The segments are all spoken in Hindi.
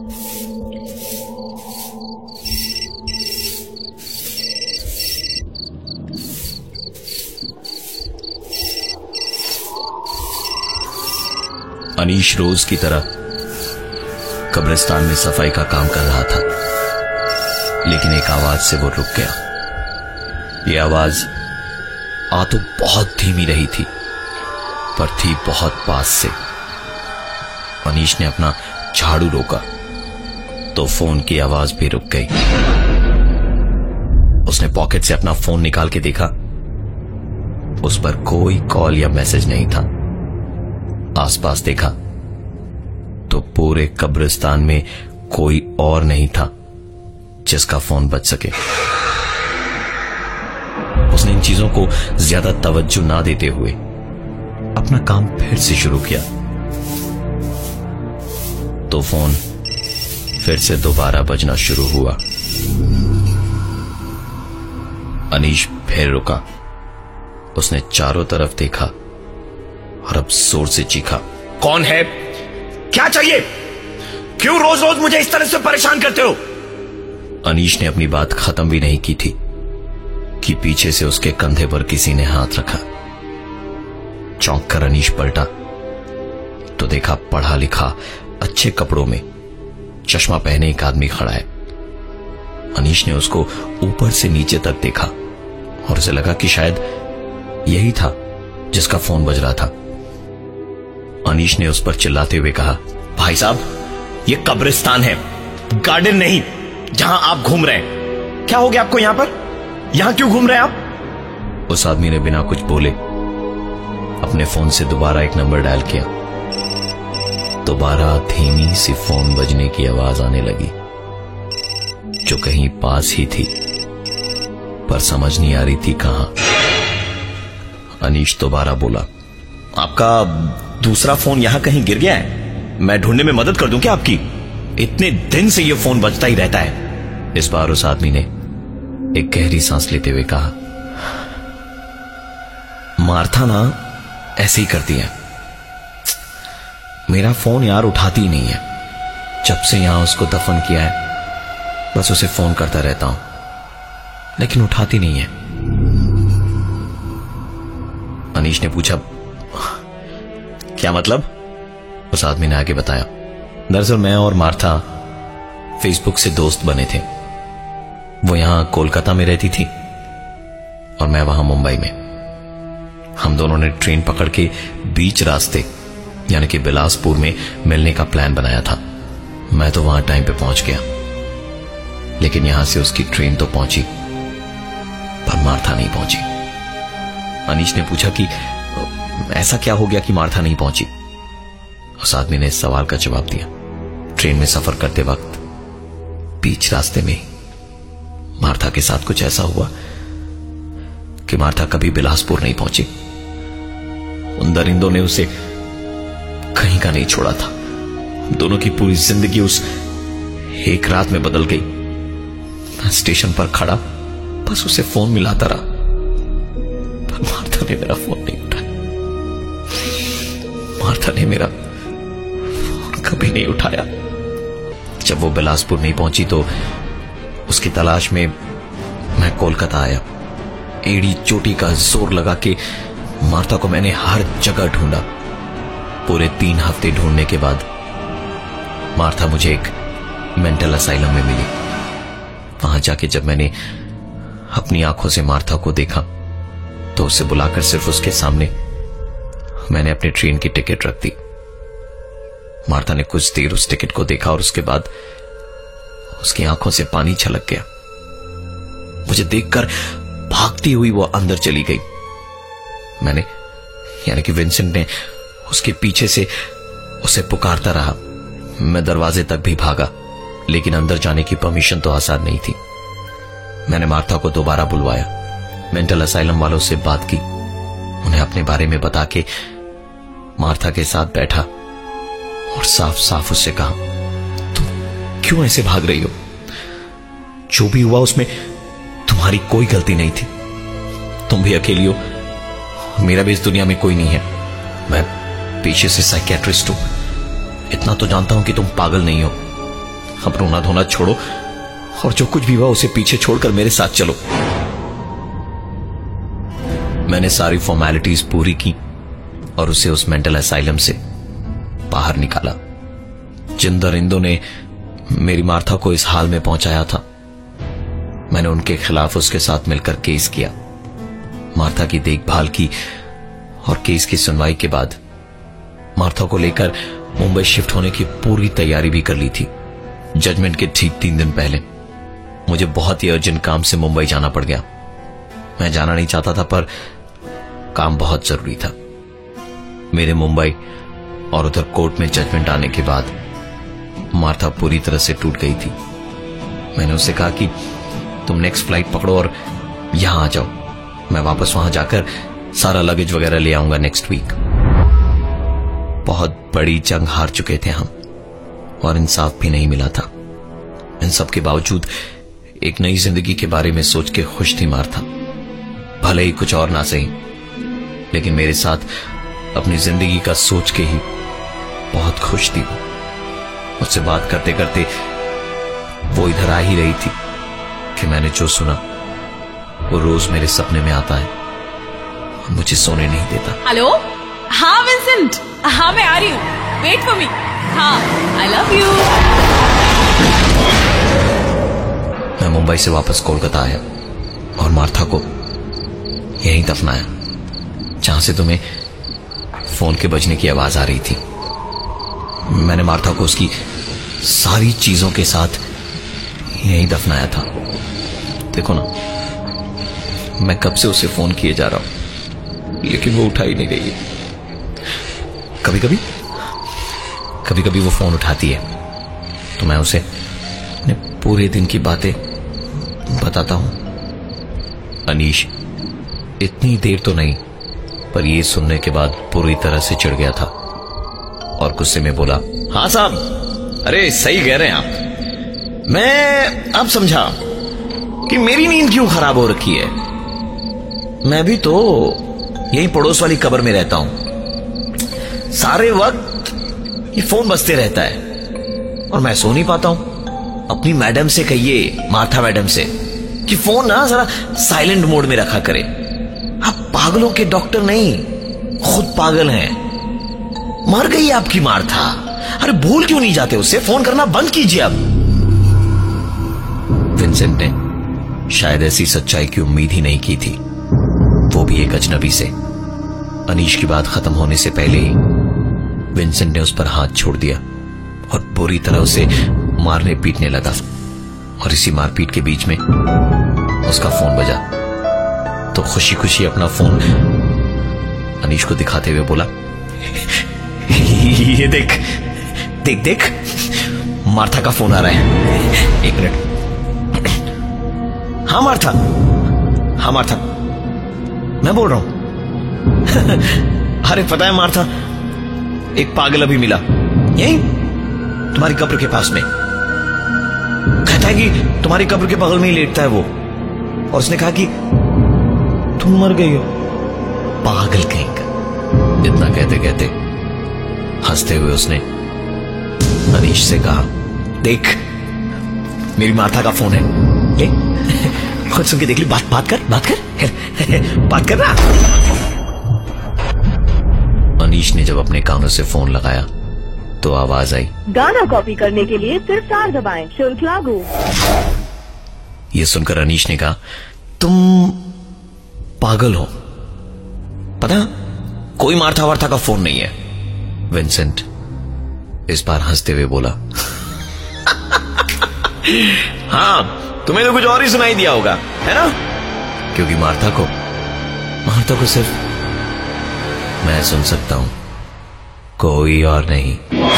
अनीश रोज की तरह कब्रिस्तान में सफाई का काम कर रहा था, लेकिन एक आवाज से वो रुक गया। ये आवाज आ तो बहुत धीमी रही थी, पर थी बहुत पास से। अनीश ने अपना झाड़ू रोका तो फोन की आवाज भी रुक गई। उसने पॉकेट से अपना फोन निकाल के देखा, उस पर कोई कॉल या मैसेज नहीं था। आसपास देखा तो पूरे कब्रिस्तान में कोई और नहीं था जिसका फोन बज सके। उसने इन चीजों को ज्यादा तवज्जो ना देते हुए अपना काम फिर से शुरू किया तो फोन फिर से दोबारा बजना शुरू हुआ। अनीश फिर रुका। उसने चारों तरफ देखा और अब जोर से चीखा, कौन है? क्या चाहिए? क्यों रोज रोज मुझे इस तरह से परेशान करते हो? अनीश ने अपनी बात खत्म भी नहीं की थी कि पीछे से उसके कंधे पर किसी ने हाथ रखा। चौंक कर अनीश पलटा तो देखा पढ़ा लिखा अच्छे कपड़ों में चश्मा पहने एक आदमी खड़ा है। अनीश ने उसको ऊपर से नीचे तक देखा और उसे लगा कि शायद यही था जिसका फोन बज रहा था। अनीश ने उस पर चिल्लाते हुए कहा, भाई साहब, ये कब्रिस्तान है, गार्डन नहीं जहां आप घूम रहे हैं। क्या हो गया आपको? यहां पर यहां क्यों घूम रहे हैं आप? उस आदमी ने बिना कुछ बोले अपने फोन से दोबारा एक नंबर डायल किया। दोबारा धीमी सी फोन बजने की आवाज आने लगी जो कहीं पास ही थी, पर समझ नहीं आ रही थी कहां। अनीश दोबारा बोला, आपका दूसरा फोन यहां कहीं गिर गया है? मैं ढूंढने में मदद कर दूं क्या आपकी? इतने दिन से यह फोन बजता ही रहता है। इस बार उस आदमी ने एक गहरी सांस लेते हुए कहा, मार्था ना ऐसे ही करती है। मेरा फोन यार उठाती ही नहीं है। जब से यहां उसको दफन किया है बस उसे फोन करता रहता हूं, लेकिन उठाती नहीं है। अनीश ने पूछा, क्या मतलब? उस आदमी ने आगे बताया, दरअसल मैं और मार्था फेसबुक से दोस्त बने थे। वो यहां कोलकाता में रहती थी और मैं वहां मुंबई में। हम दोनों ने ट्रेन पकड़ के बीच रास्ते यानी कि बिलासपुर में मिलने का प्लान बनाया था। मैं तो वहां टाइम पे पहुंच गया, लेकिन यहां से उसकी ट्रेन तो पहुंची पर मार्था नहीं पहुंची। अनीश ने पूछा कि ऐसा क्या हो गया कि मार्था नहीं पहुंची? उस आदमी ने इस सवाल का जवाब दिया, ट्रेन में सफर करते वक्त बीच रास्ते में मार्था के साथ कुछ ऐसा हुआ कि मार्था कभी बिलासपुर नहीं पहुंची। उन दरिंदों ने उसे कहीं का नहीं छोड़ा था। दोनों की पूरी जिंदगी उस एक रात में बदल गई। मैं स्टेशन पर खड़ा बस उसे फोन मिलाता रहा, पर मार्था ने मेरा फोन नहीं उठाया। मार्था ने मेरा फोन कभी नहीं उठाया। जब वो बिलासपुर नहीं पहुंची तो उसकी तलाश में मैं कोलकाता आया। एड़ी चोटी का जोर लगा के मार्था को मैंने हर जगह ढूंढा। पूरे 3 हफ्ते ढूंढने के बाद मार्था मुझे एक मेंटल असाइलम में मिली। वहां जाके जब मैंने अपनी आंखों से मार्था को देखा तो उसे बुलाकर सिर्फ उसके सामने मैंने अपनी ट्रेन की टिकट रख दी। मार्था ने कुछ देर उस टिकट को देखा और उसके बाद उसकी आंखों से पानी छलक गया। मुझे देखकर भागती हुई वो अंदर चली गई। मैंने यानी कि विंसेंट ने उसके पीछे से उसे पुकारता रहा। मैं दरवाजे तक भी भागा, लेकिन अंदर जाने की परमिशन तो आसान नहीं थी। मैंने मार्था को दोबारा बुलवाया, मेंटल असाइलम वालों से बात की, उन्हें अपने बारे में बता के मार्था के साथ बैठा और साफ साफ उससे कहा, तुम क्यों ऐसे भाग रही हो? जो भी हुआ उसमें तुम्हारी कोई गलती नहीं थी। तुम भी अकेली हो, मेरा भी इस दुनिया में कोई नहीं है। मैं पेशे से साइकियाट्रिस्ट हूं, इतना तो जानता हूं कि तुम पागल नहीं हो। अब रोना धोना छोड़ो और जो कुछ भी हुआ उसे पीछे छोड़कर मेरे साथ चलो। मैंने सारी फॉर्मेलिटीज पूरी की और उसे उस मेंटल असाइलम से बाहर निकाला। जिन दरिंदों ने मेरी मार्था को इस हाल में पहुंचाया था, मैंने उनके खिलाफ उसके साथ मिलकर केस किया। मार्था की देखभाल की और केस की सुनवाई के बाद मार्था को लेकर मुंबई शिफ्ट होने की पूरी तैयारी भी कर ली थी। जजमेंट के ठीक 3 दिन पहले मुझे बहुत ही अर्जेंट काम से मुंबई जाना पड़ गया। मैं जाना नहीं चाहता था, पर काम बहुत जरूरी था। मेरे मुंबई और उधर कोर्ट में जजमेंट आने के बाद मार्था पूरी तरह से टूट गई थी। मैंने उससे कहा कि तुम नेक्स्ट फ्लाइट पकड़ो और यहां आ जाओ, मैं वापस वहां जाकर सारा लगेज वगैरह ले आऊंगा नेक्स्ट वीक। बहुत बड़ी जंग हार चुके थे हम और इंसाफ भी नहीं मिला था। इन सब के बावजूद एक नई जिंदगी के बारे में सोच के खुश थी मार्था। भले ही कुछ और ना सही, लेकिन मेरे साथ अपनी जिंदगी का सोच के ही बहुत खुश थी वो। मुझसे बात करते करते वो इधर आ ही रही थी कि मैंने जो सुना वो रोज मेरे सपने में आता है और मुझे सोने नहीं देता। हेलो, हाँ विंसेंट, हाँ मैं आ रही हूँ, वेट फॉर मी। हाँ, आई लव यू। मैं मुंबई से वापस कोलकाता आया और मार्था को यहीं दफनाया जहां से तुम्हें फोन के बजने की आवाज आ रही थी। मैंने मार्था को उसकी सारी चीजों के साथ यहीं दफनाया था। देखो ना, मैं कब से उसे फोन किए जा रहा हूं, लेकिन वो उठा ही नहीं रही है। कभी कभी वो फोन उठाती है तो मैं उसे अपने पूरे दिन की बातें बताता हूं। अनीश इतनी देर तो नहीं, पर ये सुनने के बाद पूरी तरह से चिढ़ गया था और गुस्से में बोला, हाँ साहब, अरे सही कह रहे हैं आप। मैं अब समझा कि मेरी नींद क्यों खराब हो रखी है। मैं भी तो यही पड़ोस वाली कब्र में रहता हूं। सारे वक्त ये फोन बजते रहता है और मैं सो नहीं पाता हूं। अपनी मैडम से कहिए, मार्था मैडम से, कि फोन ना जरा साइलेंट मोड में रखा करे। आप पागलों के डॉक्टर नहीं, खुद पागल हैं। मर गई आपकी मार्था, अरे भूल क्यों नहीं जाते उसे? फोन करना बंद कीजिए अब। विंसेंट ने शायद ऐसी सच्चाई की उम्मीद ही नहीं की थी, वो भी एक अजनबी से। अनीश की बात खत्म होने से पहले ही विंसेंट ने उस पर हाथ छोड़ दिया और बुरी तरह उसे मारने पीटने लगा। और इसी मारपीट के बीच में उसका फोन बजा तो खुशी खुशी अपना फोन अनीश को दिखाते हुए बोला, ये देख देख देख, मार्था का फोन आ रहा है। 1 मिनट। हाँ मार्था, हाँ मार्था, मैं बोल रहा हूं। अरे पता है मार्था, एक पागल अभी मिला यहीं तुम्हारी कब्र के पास में। कहता है कि तुम्हारी कब्र के बगल में ही लेटता है वो, और उसने कहा कि तुम मर गई हो। पागल कहीं का। इतना कहते कहते हंसते हुए उसने अनीश से कहा, देख मेरी मार्था का फोन है, ले खुद सुन के देख ली। बात कर बात कर ना। अनीश ने जब अपने कानों से फोन लगाया तो आवाज आई, गाना कॉपी करने के लिए सिर्फ 4 दबाएं, शुल्क लागू। ये सुनकर अनीश ने कहा, तुम पागल हो, पता कोई मार्था वार्था का फोन नहीं है। विंसेंट इस बार हंसते हुए बोला, हाँ तुम्हें तो कुछ और ही सुनाई दिया होगा, है ना? क्योंकि मार्था को सिर्फ मैं सुन सकता हूं, कोई और नहीं।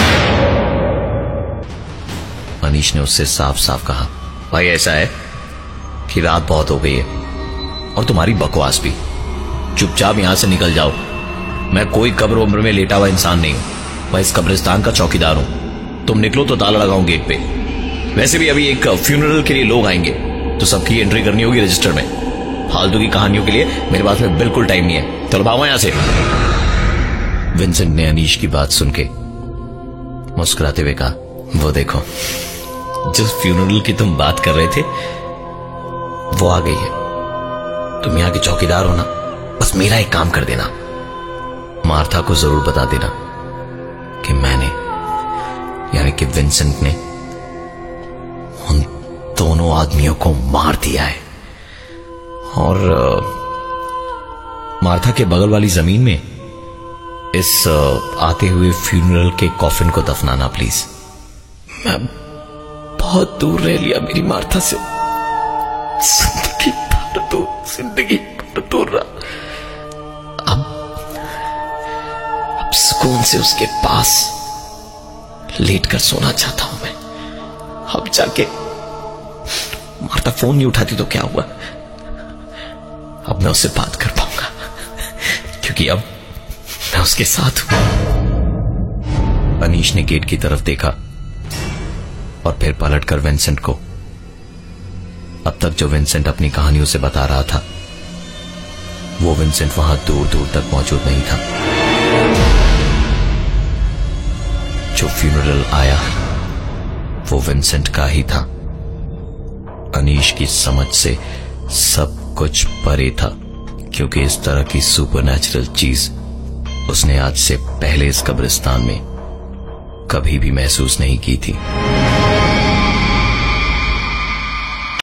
अनीश ने उससे साफ साफ कहा, भाई ऐसा है कि रात बहुत हो गई है और तुम्हारी बकवास भी। चुपचाप यहां से निकल जाओ। मैं कोई कब्र उम्र में लेटा हुआ इंसान नहीं हूं, मैं इस कब्रिस्तान का चौकीदार हूं। तुम निकलो तो ताला लगाऊं गेट पे। वैसे भी अभी एक फ्यूनरल के लिए लोग आएंगे तो सबकी एंट्री करनी होगी रजिस्टर में। फालतू की कहानियों के लिए मेरे पास में बिल्कुल टाइम नहीं है। चलो भागो यहां से। विंसेंट ने अनीश की बात सुन के मुस्कुराते हुए कहा, वो देखो जिस फ्यूनरल की तुम बात कर रहे थे वो आ गई है। तुम यहां के चौकीदार हो ना, बस मेरा एक काम कर देना, मार्था को जरूर बता देना कि मैंने यानी कि विंसेंट ने उन दोनों आदमियों को मार दिया है। और मार्था के बगल वाली जमीन में इस आते हुए फ्यूनरल के कॉफिन को दफनाना प्लीज। मैं बहुत दूर रह लिया मेरी मार्था से, जिंदगी भर दूर रहा। अब सुकून से उसके पास लेटकर सोना चाहता हूं मैं। अब जाके मार्था फोन नहीं उठाती तो क्या हुआ, अब मैं उससे बात कर पाऊंगा क्योंकि अब मैं उसके साथ हूं। अनीश ने गेट की तरफ देखा और फिर पलटकर विंसेंट को। अब तक जो विंसेंट अपनी कहानी उसे बता रहा था वो विंसेंट वहां दूर दूर तक मौजूद नहीं था। जो फ्यूनरल आया वो विंसेंट का ही था। अनीश की समझ से सब कुछ परे था क्योंकि इस तरह की सुपरनैचुरल चीज उसने आज से पहले इस कब्रिस्तान में कभी भी महसूस नहीं की थी।